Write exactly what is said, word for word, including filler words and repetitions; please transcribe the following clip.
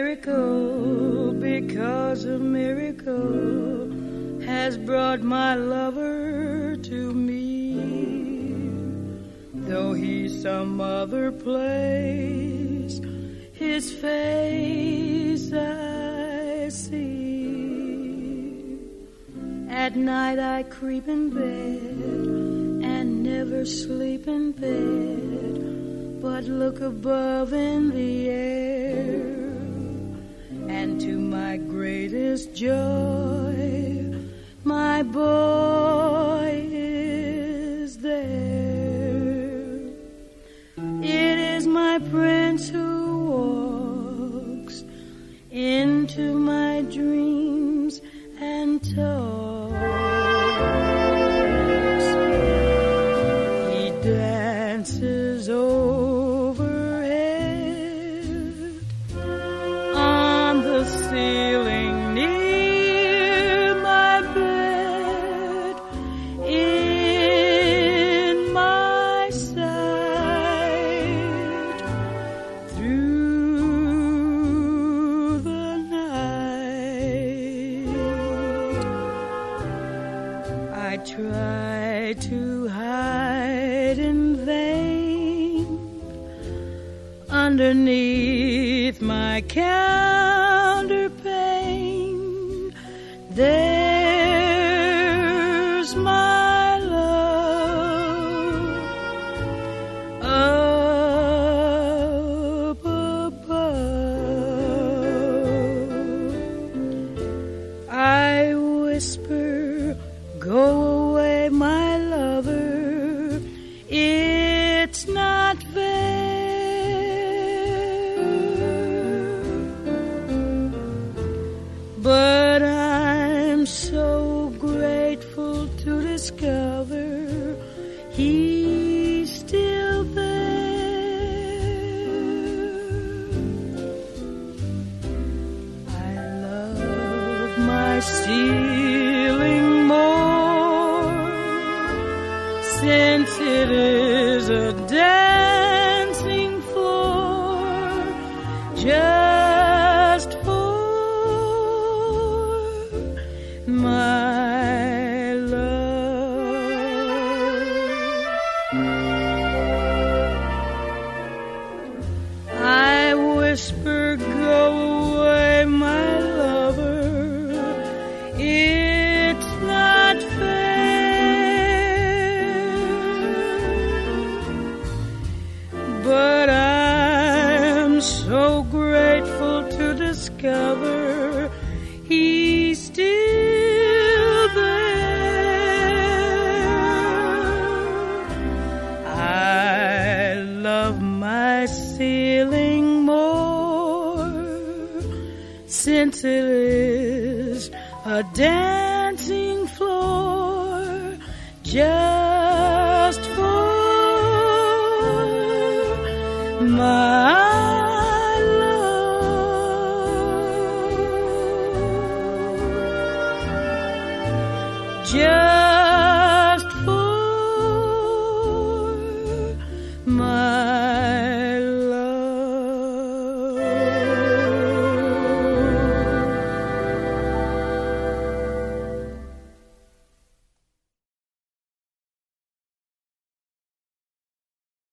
miracle, because a miracle has brought my lover to me. Though he's some other place, his face I see. At night I creep in bed and never sleep in bed, but look above in the air, and to my greatest joy, my boy is there. It is my prince who walks into my dreams and talks. He dances overhead on the ceiling near my bed, in my sight, through the night. I try to hide in vain underneath my counterpane. There's my love up above. I whisper, go away, my lover, it's not fair. But I'm so grateful to discover he's still there. I love my ceiling more, since it is a dancing floor just for my love. I whisper, go away, my lover, it's not fair. But I'm so grateful to discover he's still there. I love my ceiling more, since it is a dancing floor just for my love. Just